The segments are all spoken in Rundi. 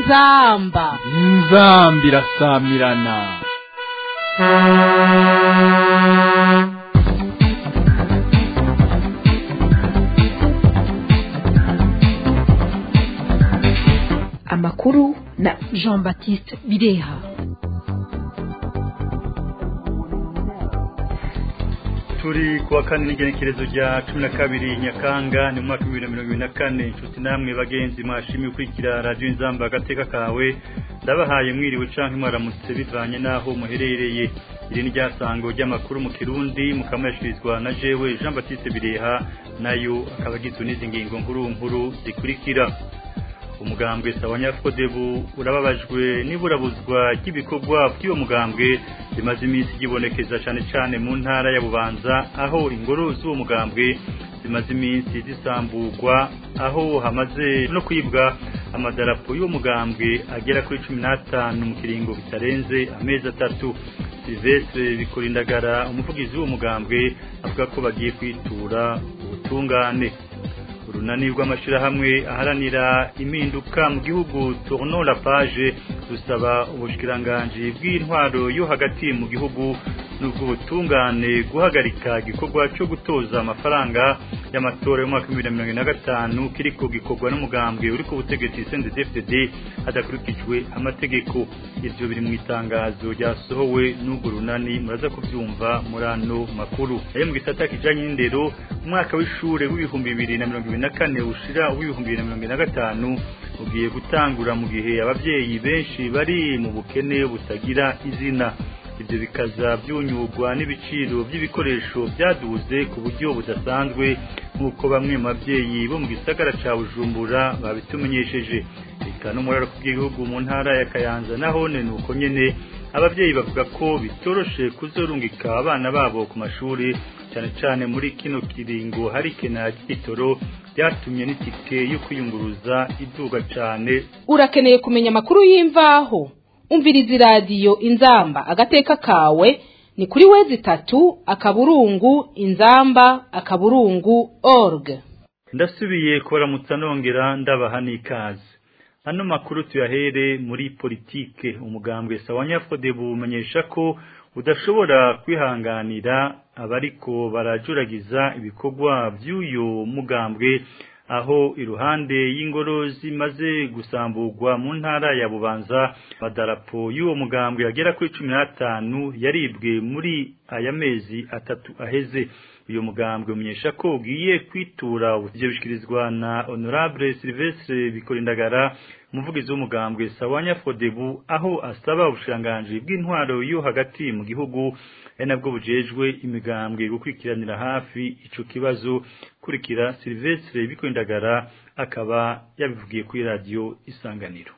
inzamba irasamirana. Amakuru na Jean-Baptiste Bireha. Turi kuwa kane n'igenekerezo rya 12 Nyakanga ni mwaka 2024. Inshuti namwe bagenzi mwashimiye kwikira radio Inzamba agateka kawe, ndabahaye mwiriwe canke mwaramutse bivanye naho muherereye. Iri ni ryasango ry'amakuru mu Kirundi mukameshirizwa na jewe Jean-Baptiste Bireha, nayo akabagizwe n'izi ngingo nkuru zikurikira. Umugambwe Sawanyafrodebu urababajwe niburabuzwa ry'ibikorwa by'uwo mugambwe bimaze iminsi gibonekeza cyane mu ntara ya Bubanza, aho ingoro z'uwo mugambwe zimaze iminsi zisamburwa, aho hamaze no kwibwa amadarapo y'uwo mugambwe agera kuri 15 mu kiringo bitarenze amezi 3. Silvestre Bikorindagara, umuvugizi w'uwo mugambwe, avuga ko bagiye kwitura ubutungane. Urunani rw'amashirahamwe aharanira impinduka mu gihugu Tournons la page rusaba ubushikiranganje bw'intwaro yo hagati mu gihugu n'ubw'ubutungane guhagarika igikorwa cyo gutoza amafaranga y'amatora y'umwaka 2025 kiriko gikorwa n'umugambwe uri ku butegetsi CNDD-FDD hadakurikijwe amategeko. Ivyo biri mu itangazo ryasohowe n'ubwo runani, muraza kuvyumva murano makuru. Ayo mu gisata kijanye n'indero, umwaka w'ishure w'ibihumbi 2024 ushira w'ibihumbi 2025 ugiye gutangura mu gihe abavyeyi benshi bari mu bukene butagira izina. Ibyo bikaza byunyugwa n'ibiciro by'ibikoresho byaduze ku buryo budasanzwe, nk'uko bamwe mu bavyeyi bo mu gisagara ca Bujumbura babitumenyesheje. Eka no muri gihugu mu ntara ya Kayanza nahone nuko nyene abavyeyi bavuga ko bitoroshe kuzorungika abana babo ku mashuri, cyane muri kino kiringo hari kena gitoro byatumye n'itike yo kwiyunguruza iduga cyane. Urakeneye kumenya makuru y'imvaho? Umviriza radio Inzamba agateka kawe ni kuri wezi3 akaburungu inzamba.org. Ndasubiye kuramutsa nongera ndabaha n'ikaze. Hano makuru tuyahere muri politike. Umugambwe Sawanyafrodebu umenyesha ko udashobora kwihanganira abariko barajuragiza ibikorwa by'uyo mugambwe, aho iruhande y'ingoro zimaze gusamburwa mu ntara ya Bubanza madarapo y'uwo mugambwe yagera kuri 15 yaribwe muri aya mezi 3 aheze. Uyo mugambwe umenyesha ko ugiye kwitura ivyo bishikirizwa na Honorable Silvestre Bikorindagara, umuvugizi w'umugambwe Sawanyafrodebu, aho asaba ubushanganje bw'intwaro yo hagati mu gihugu nabwo bujejwe imigambwe gukurikiranira hafi ico kibazo. Kurikira Silvestre Bikorindagara akaba yabivugiye kuri radio Isanganiro.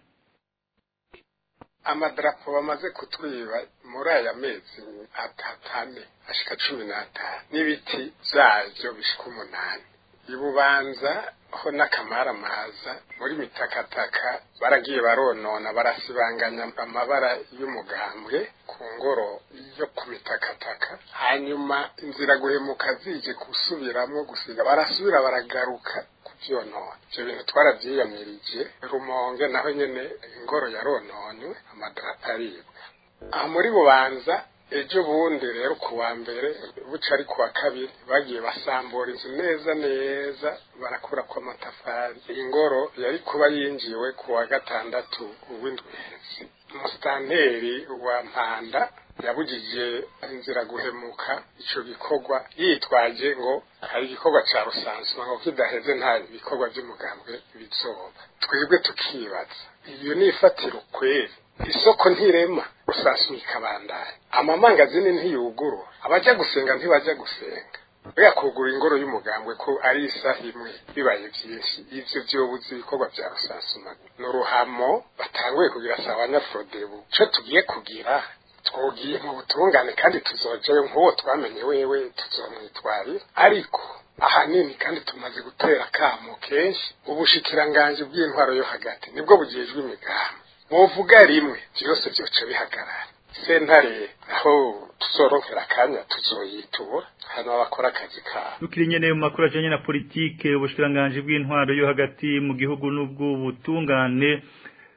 Amadarapo bamaze kutwiba muri aya mezi 3 ashika 15 n'ibiti byaje bishika 8 ibubanza ho nakamara maza muri mitakataka baragiye baronona barasibanganya amabara y'umugambwe ku ngoro yo kumitakataka, hanyuma inzira guhemuka zije kusubiramo gusiga barasubira baragaruka kuvyonona. Ivyo bintu twaravyiyamirije. Rumonge naho nyene ingoro yarononywe amadarapo aribwa. Aha muri Bubanza ejo bundi rero kuwa mbere buca ari kuwa kabiri bagiye basambura inzu neza barakura kwa amatafari. Ingoro yari kuba yinjiwe kuwa gatandatu w'indwezi. Mustanteri wa Mpanda yabujije inzira guhemuka ico gikorwa yitwaje ngo hari igikorwa ca rusanswa ngo kidaheze nta bikorwa by'umugambwe bizoba. Twebwe tukibaza iyo nifatira kweri isoko ntirema rusanswa ikabandanya, amamangazini ntiyuguru, abaja gusenga ntibaja gusenga. Oya kugura ingoro y'umugambwe ko ari isaha imwe bibaye byinshi, ivyo byobuze ibikorwa bya rusanswa n'uruhamo batanguye kugira Sawanyafrodebu. Co tugiye kugira twogiye mu butungane kandi tuzojewe nk'uwo twamenye wewe tuzomwitwarira, ariko ahanini kandi tumaze gutera kamo kenshi ubushikiranganje bw'intwaro yo hagati nibwo bugejwe imigambi. Muvuga rimwe byose byoce bihagarara. Sentare aho tuzoronkera kanya tuzoyitura hano abakora akazi kabo. Tukiri nyene mu makuru ajanye na politike, ubushikiranganje bw'intwaro yo hagati mu gihugu n'ubwo butungane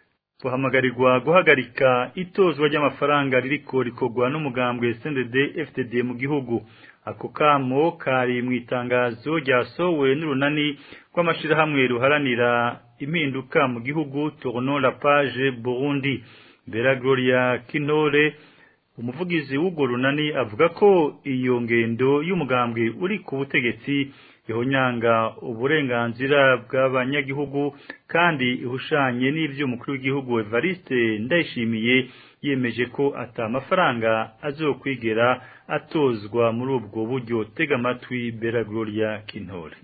buhamagarirwa guhagarika itozwa ry'amafaranga ririko rikorwa n'umugambwe CNDD FDD mu gihugu. Ako kamo kari mu itangazo ryasohowe n'urunani rw'amashirahamwe ruharanira impinduka mu gihugu Tournons la page Burundi. Bera Gloria Kinore, umuvugizi w'urwo runani, avuga ko iyo ngendo y'umugambwe uri ku butegetsi ihonyanga uburenganzira bw'abanyagihugu kandi ihushanye n'ivyo umukuru w'igihugu Evariste Ndayishimiye yemeje ko ata mafaranga azokwigera atozwa muri ubwo buryo. Tega amatwi Bera Gloria Kinore.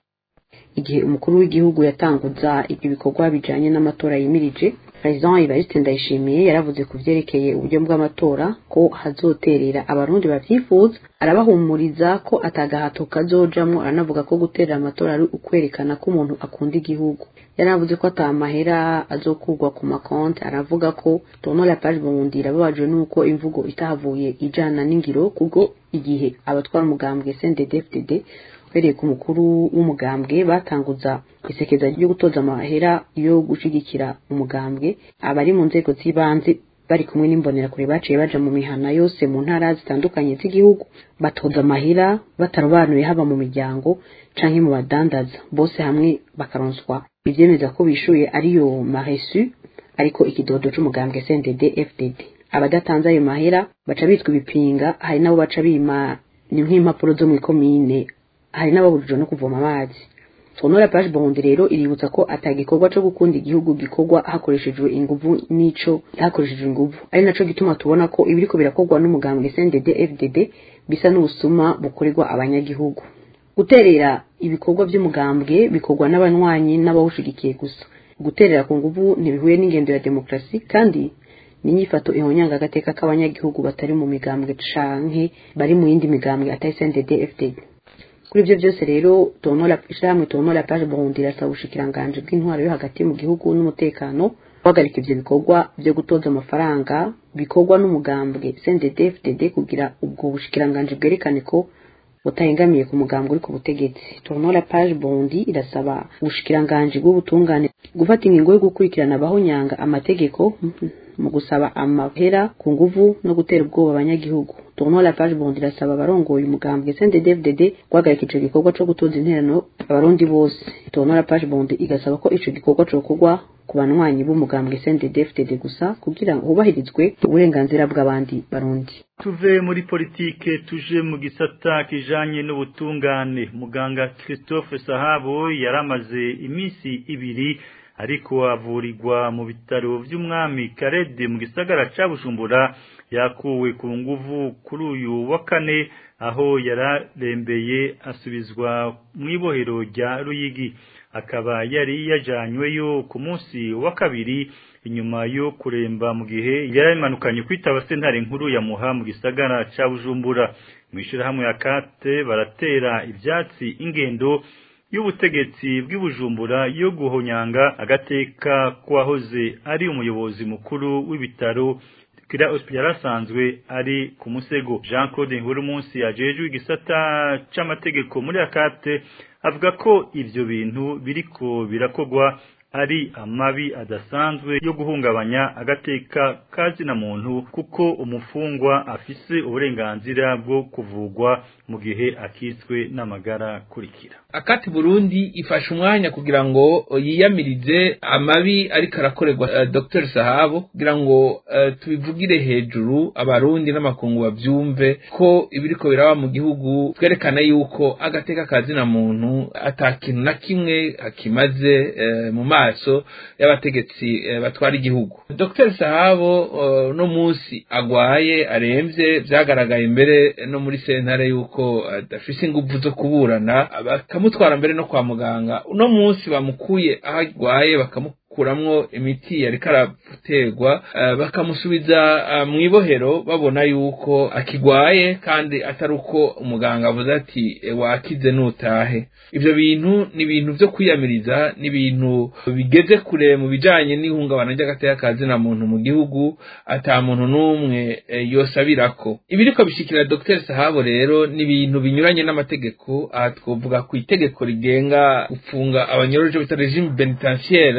Igihe umukuru w'igihugu yatanguza ibikorwa bijanye n'amatora yimirije, President Evariste Ndayishimiye yaravuze ku vyerekeye uburyo bw'amatora ko hazoterera abarundi bavyifuza, arabahumuriza ko atagahato kazojamwo, aranavuga ko guterera amatora ari ukwerekana ko umuntu akunda igihugu. Yaravuze ko atamahera azokurwa ku makonti, aravuga ko Tournons la page Burundi irababajwe nuko imvugo itahavuye ijana n'ingiro, kubwo igihe abatwara umugambwe CNDD FDD bereye ku mukuru w'umugambwe batanguza isekeza ryo gutoza amahera yo gushigikira umugambwe, abari mu nzego z'ibanze bari kumwe n'imbonera kure baciye baja mu mihana yose mu ntara zitandukanye z'igihugu batoza amahera batarobanuye, haba mu miryango canke mu badandaza, bose hamwe bakaronswa ivyemeza ko bishuye ariyo maresu, ariko ikidodo c'umugambwe CNDD FDD. Abadatanze ayo mahera baca bitwa ibipinga, hari nabo baca bima ni nk'impapuro zo mu komine, hari n'ababujijwe no kuvoma amazi. Tournons la page Burundi rero iributsa ko atagikorwa cyo gukunda igihugu gikorwa hakoreshejwe inguvu nico hakoreshejwe inguvu, ari naco gituma tubona ko ibiriko birakorwa n'umugambwe CNDD FDD bisa n'ubusuma bukorerwa abanyagihugu. Guterera ibikorwa by'umugambwe bikorwa n'abanywanyi n'abawushigikiye gusa. Guterera ku nguvu ntibihuye n'ingendo ya demokrasi, kandi n'inyifato ihonyanga agateka k'abanyagihugu batari mu migambwe canke bari mu yindi migambwe atari CNDD FDD. Kuri ibyo byose rero Tournons la page Burundi irasaba ubushikiranganje bw'intwaro yo hagati mu gihugu n'umutekano guhagarika ivyo bikorwa byo gutoza amafaranga bikorwa n'umugambwe CNDD FDD kugira ubwo bushikiranganje bwerekane ko butahengamiye ku mugambwe uri ku butegetsi. Tournons la page Burundi irasaba ubushikiranganje bw'ubutungane gufata ingingo yo gukurikirana abahonyanga amategeko mu gusaba amahera ku nguvu no gutera ubwoba abanyagihugu. Tournons la page Burundi irasaba abarongoye umugambwe CNDD FDD guhagarika ico gikorwa co gutoza interano abarundi bose. Tournons la page Burundi igasaba ko ico gikorwa cokorwa ku banywanyi b'umugambwe CNDD FDD gusa kugira ngo hubahirizwe uburenganzira bw'abandi barundi. Tuve muri politike tuje mu gisata kijanye n'ubutungane. Muganga Christophe Sahabo yaramaze imisi ibiri ariko avurirwa mu bitaro vy'umwami Karede mu gisagara ca Bujumbura, yakuwe ku nguvu kuri uyu wa kane aho yararembeye asubizwa mu ibohero rya Ruyigi. Akaba yari yajanyweyo ku munsi wa kabiri inyuma yo kuremba mu gihe yarimanukanye kwitaba sentare nkuru ya Muha mu gisagara ca Bujumbura. Mwishirahamwe ya Kate baratera ivyatsi ingendo y'ubutegetsi bw'Ibujumbura yo guhonyanga agateka kwahoze ari umuyobozi mukuru w'ibitaro kira hospital asanzwe ari ku Musego. Jean Claude Nkurumunsi ajejwe igisata c'amategeko muri Akate avuga ko ivyo bintu biriko birakogwa ari amabi adasanzwe yo guhungabanya agateka kazina muntu, kuko umufungwa afise uburenganzira bwo kuvugwa mu gihe akitswe n'amagara kurikira. Akati Burundi ifasha umwanya kugira ngo yiyamirize amabi ariko arakorerwa Dr. Sahabo, kugira ngo tubivugire hejuru abarundi n'amakungu bavyumve ko ibiriko biraba mu gihugu, twerekana yuko agateka kazina muntu atakintu na kimwe akimaze mu maso y'abategetsi batwara igihugu. Dr. Sahabo no musi agwaye aremvye, vyagaragaye mbere no muri sentare yuko adafise inguvu zo kuburana, bakamutwara mbere no kwa muganga. Uno musi bamukuye aho agwaye bakamukuramwo imiti yariko araterwa, bakamusubiza mu ibohero babona yuko akigwaye kandi atari uko umuganga avuze ati wakize nutahe. Ivyo bintu ni ibintu vyo kwiyamiriza, ni ibintu bigeze kure mu bijanye n'ihungabana ry'agateka kazina muntu mu gihugu, ata muntu n'umwe yosabirako. Ibiriko bishikira Dr. Sahabo rero ni ibintu binyuranye n'amategeko. Aha twovuga ku itegeko rigenga gufunga abanyoroje bita regime penitentiaire canke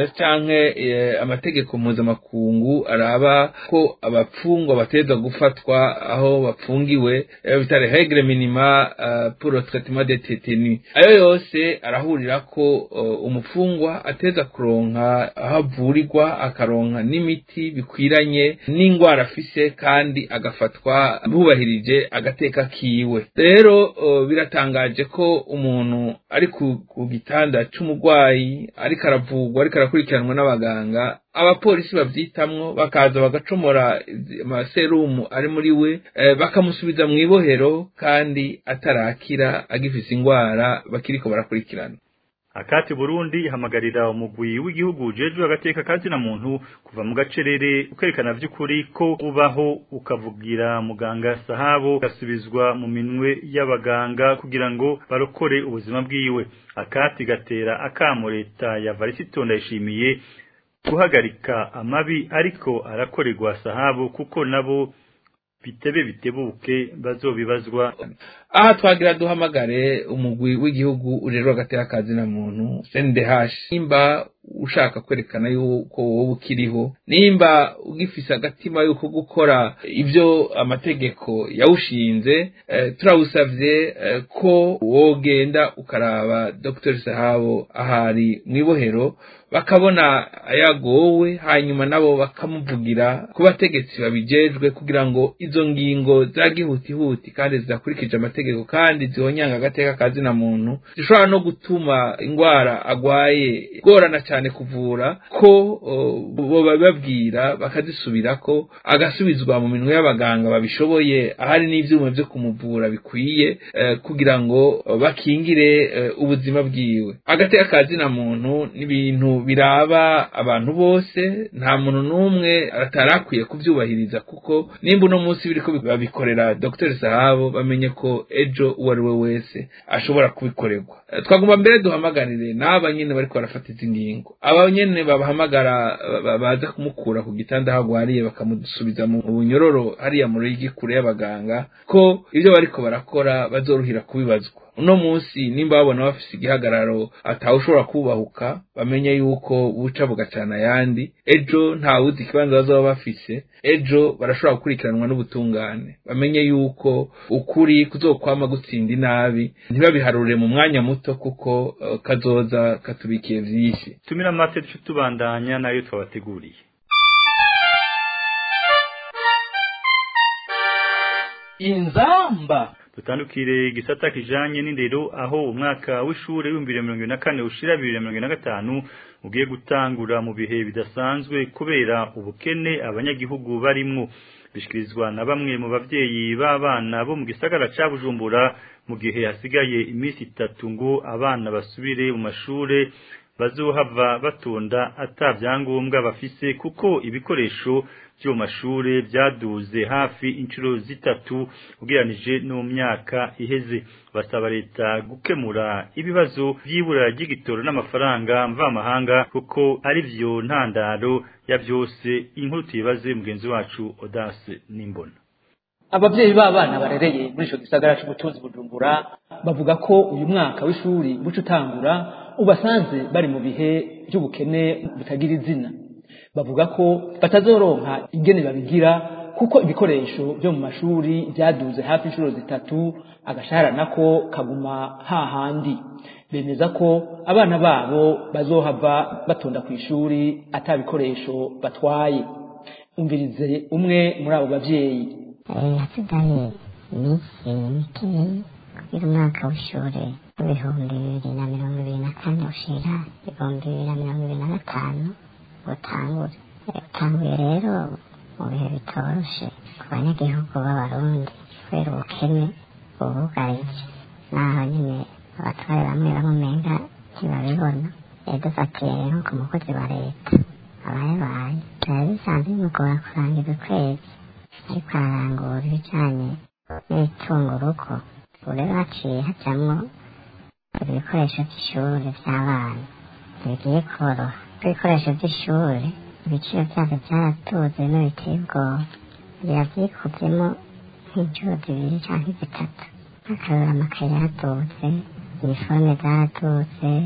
canke amategeko mpuzamakungu araba ko abapfungwa bateza gufatwa aho bapfungiwe bita règle minima pour le traitement des détenus. Ayo yose arahurira ko umufungwa ateza kuronka aho avurirwa, akaronka n'imiti bikwiranye n'ingwara afise, kandi agafatwa bubahirije agateka kiwe. Rero biratangaje ko umuntu ari ku gitanda c'umugwayi ariko aravugwa, ariko arakurikiranwa n'abaganga, abapolisi babyitamwo bakaza bagacomora amaserumu ari muri we, bakamusubiza mu ibohero kandi atarakira agifise ingwara bakiriko barakurikirana. Akati Burundi hamagarira umugwi w'igihugu jeje agateka kazi na muntu kuva mu gacerere ukerekana vy'ukuri ko ubaho ukavugira muganga Sahabo gasubizwa mu minwe y'abaganga kugira ngo barokore ubuzima bwiwe. Akati gatera akamo leta ya Varisito Ndayishimiye guhagarika amabi ariko arakorerwa Sahabo kuko nabo bitebuke bazobibazwa. Aha twagira duhamagare umugwi w'igihugu urero agateka kazi na muntu CNDH, nimba ushaka kwerekana yuko wowe ukiriho, nimba ugifise agatima yuko gukora ibyo amategeko yawushinze, turawusavye ko wogenda ukaraba Dr. Sahabo ahari mwibohero, bakabona ayagowe, hanyuma nabo bakamuvugira ku bategetsi babijejwe kugira ngo izo ngingo zagihutihuti kandi zidakurikije amategeko kandi zihonyanga agateka kazi na muntu zishobora no gutuma ingwara agwaye gorana cyane kuvura, ko bo bababwira bakazisubirako, agasubizwa mu minwe y'abaganga babishoboye ahari n'ivyuma byo kumuvura bikwiye, kugira ngo bakingire ubuzima bwiwe. Agateka kazi na muntu n'ibintu biraba abantu bose, nta muntu numwe atarakwiye kuvyubahiriza, kuko nimba no munsi biriko babikorera Dr. Sahabo bamenye ko ejo uwari we wese ashobora kubikorerwa. Twagomba mbere duhamagarire n'aba nyene bariko barafata izi ngingo, aba nyene babahamagara baza kumukura ku gitanda hagwariye bakamusubiza mu bunyororo hariya mu rigi kure y'abaganga, ko ivyo bariko barakora bazoruhira kubibazwa. Uno munsi nimba babona bafise igihagararo atawushobora kubahuka, bamenye yuko buca bugacana yandi, ejo nta wuzi ikibanza bazoba bafise, ejo barashobora gukurikiranwa n'ubutungane. Bamenye yuko ukuri kuzokwama gutsinda inabi, ntibabiharure mu mwanya muto, kuko kazoza katubikiye vyinshi. Tumira amate tubandanya nayo twabateguriye. Inzamba Tutandukire gisata kijanye n'indero, aho umwaka w'ishure 2024 ushira 2025 ugiye gutangura mu bihe bidasanzwe kubera ubukene abanyagihugu barimwo. Bishikirizwa na bamwe mu bavyeyi b'abana bo mu gisagara ca Bujumbura, mu gihe hasigaye iminsi 3 ngo abana basubire mu mashure bazohava batonda atavyangombwa bafise, kuko ibikoresho byo mashure byaduze hafi inshuro zitatu ugeranije no myaka iheze. Basaba leta gukemura ibibazo by'ibura ry'igitoro n'amafaranga mvamahanga, kuko ari byo ntandaro ya byose. Inkuru tuyibaze mugenzi wacu Odase Nimbona. Abavyeyi b'abana barereye muri ico gisagara c'ubutunzi Bujumbura bavuga ko uyu mwaka w'ishuri buca utangura ubasanze bari mu bihe by'ubukene butagira izina. Bavuga ko batazoronka ingene babigira, kuko ibikoresho byo mu mashuri byaduze hafi inshuro zitatu, agashahara nako kaguma hahandi. Bemeza ko abana babo bazohava batonda ku ishuri atabikoresho batwaye. Umvirize umwe muri abo bavyeyi. Hasigaye iminsi mikeyi kugira umwaka w'ishure w'ibihumbi 2024 ushira 2025 utangure. Utanguye rero mu bihe bitoroshe ku banyagihugu b'Abarundi kubera ubukene bubugarije, naho nyine abatware bamwe bamumenga ntibabibona. Dufatiye rero ku mukozi wa leta abaye byari bisanzwe bimugora kurangiza ukwezi ariko ararangura ibijanye n'itunga urugo. Ubu rero haciye hajamwo ibikoresho by'ishuri by'abana bigiye koroha. Ibikoresho by'ishuri ibiciro byavyo byaratuze n'ibiteye ubwoba, bigira vyikuvyemo nk'inshuro 2 canke 3. Akarora amakaye yaraduze, iniforme zaraduze,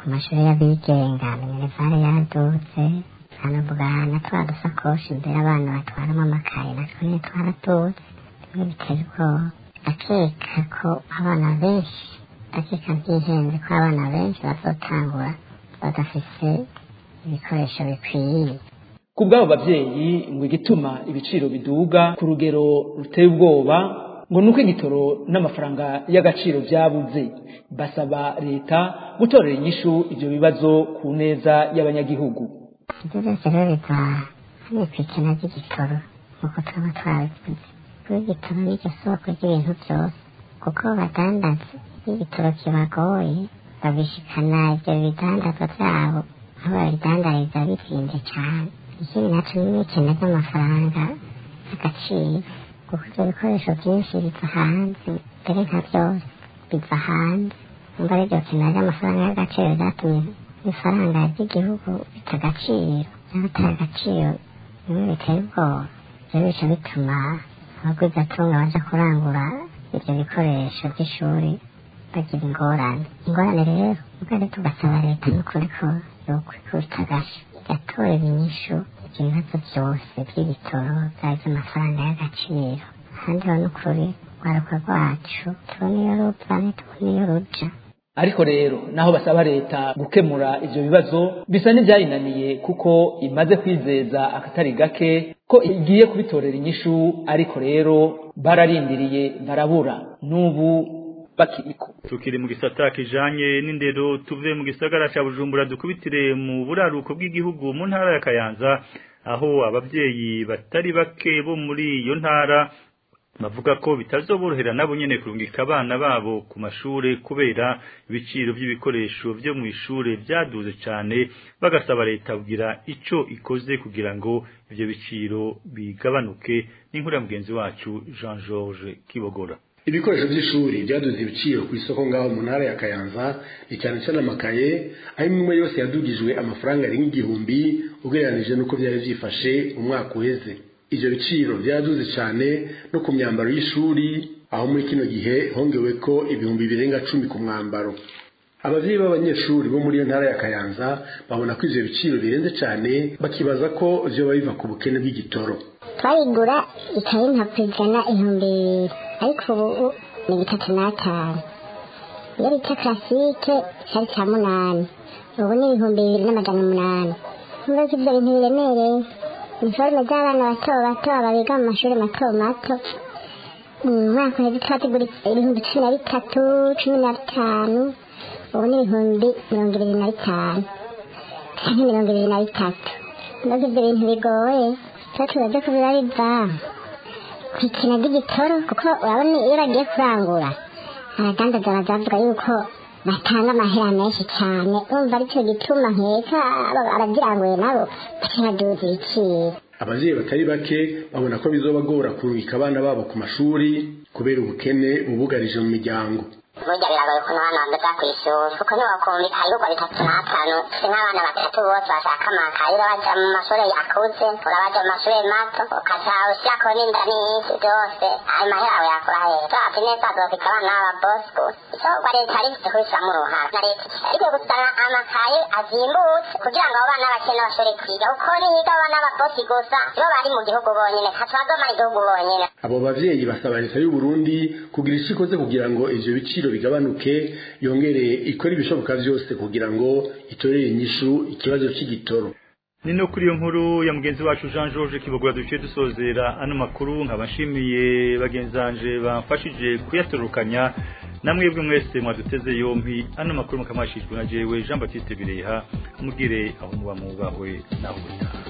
ku mashuri y'abigenga minerivare yaradutse hanavuga na twa dusakoshi imbere abana batwaramo amakaye natwo nyine twaradutse bimwe biteye ubwoba akeka ko abana benshi akeka byihenze ko abana benshi bazotangura badafise ibikoresho bikwiye ku bw'abo bavyeyi ngo igituma ibiciro biduga ku rugero ruteye ubwoba ngo nuko igitoro n'amafaranga y'agaciro byabuze basaba leta gutorera inyishu ivyo bibazo ku neza y'abanyagihugu ibyo byose rero biva hano kw'ikena ry'igitoro nk'uko twaba twabivuze kuko igitoro nicyo soko ry'ibintu byose kuko badandaza n'igitoro kibagoye babishikana ibyo bidandazwa byabo aho babidandariza bitinze cyane ikindi naco n'ikena ry'amafaranga y'agaciro kuko ibyo bikoresho byinshi biva hanze mbere nka byose biva hanze umva ari ryo kena ry'amafaranga y'agaciro ryatumye ifaranga ry'igihugu bita agaciro n'abataye agaciro bimwe biteye ubwoba ibyo bica bituma abagwizatunga baja kurangura ibyo bikoresho by'ishuri bagira ingorane rero ubwo tugasaba leta n'ukuri ko yokwikubita agashi igatora inyishu ibyo bibazo byose by'ibitoro byaba iby'amafaranga y'agaciro ahandi ho n'ukuri urwaruka rwacu tubona iyo ruva ntitubona iyo ruja ariko rero naho basaba leta gukemura ivyo bibazo bisa n'ivyayinaniye kuko imaze kwizeza akatari gake ko igiye kubitorera inyishu ariko rero bararindiriye barabura n'ubu bakiriko tukiri mu gisata kijanye n'indero tuve mu gisagara ca Bujumbura dukubitire mu buraruko bw'igihugu mu ntara ya Kayanza aho abavyeyi batari bake bo muri iyo ntara bavuga ko bitazoborohera nabo nyene kurungika abana babo ku mashure kubera ibiciro by'ibikoresho byo mu ishure byaduze cyane bagasaba leta kugira ico ikoze kugira ngo ivyo biciro bigabanuke n'inkuru ya mugenzi wacu Jean Georges Kibogora. Ibikoresho by'ishuri byaduze ibiciro ku isoko ngaho mu ntara ya Kayanza ni cyane cyane amakaye aho imwe yose yadugijwe amafaranga ari nk'igihumbi ugereranije nuko byari byifashe umwaka uheze. Ivyo biciro byaduze cyane no ku myambaro y'ishuri aho muri kino gihe hongewe ko ibihumbi birenga 10 ku mwambaro. Abavyeyi b'abanyeshuri bo muri iyo ntara ya Kayanza babona ko ivyo biciro birenze cyane bakibaza ko vyo biva ku bukene bw'igitoro. Twayigura ikaye nka kwijana 2,000 ariko ubu ni 3,500 iyo bita classique cyari cya 8 ubu ni 2,800 nubwo ibyo bintu biremereye uniforme z'abana bato ababiga mu mashuri mato umwaka uheze twategura 13,000 15 ubu ni 25,000 cyangwa 23,000 nubwo ibyo bintu bigoye turaje kubira biva kwikina digitoro kuko urabona iyo bagiye kurangura abadandaza bazavuga yuko batanga amahera menshi cyane umva aricyo gituma nkeka abagiranguye nabo baduza ibiciro. Abavyeyi batari bake babona ko bizobagora kurungika abana babo ku mashuri kubera ubukene bubugarije mu miryango. Burya biragoye ko abana bajya ku ishuri kuko ntiwakumva ibikorwa 3,500 n'abana batatu bose bashaka amakaye baja mu mashuri akuze urabaja mu mashuri mato ukaca ushyirako n'inda n'isi byose ayo mahera aho yakura heza ati neza azofika abana b'ababosco icyo leta rifite kubishyiramo uruhara na leta ikwiye gusana amakaye azimbutse kugira ngo abo bana bakene bashobore kwiga kuko niga abana b'ababosi gusa bo bari mu gihugu bonyene ntaco bazomara igihugu bonyene. Abo bavyeyi basaba leta y'u Burundi kugira ico ikoze kugira ngo ivyo biciro bigabanuke yongere ikora ibishoboka byose kugira ngo itorere inyishu ikibazo cy'igitoro. Nino kuri iyo nkuru ya mugenzi wacu Jean Georges Kibogora duciye dusozera ano makuru nkabashimiye bagenzanje bamfashije kuyatorukanya namwebwe mwese mwaduteze yompi ano makuru mukamashijwe na jewe Jean Baptiste Bireha mugire aho muba mubahwe naho gutaha.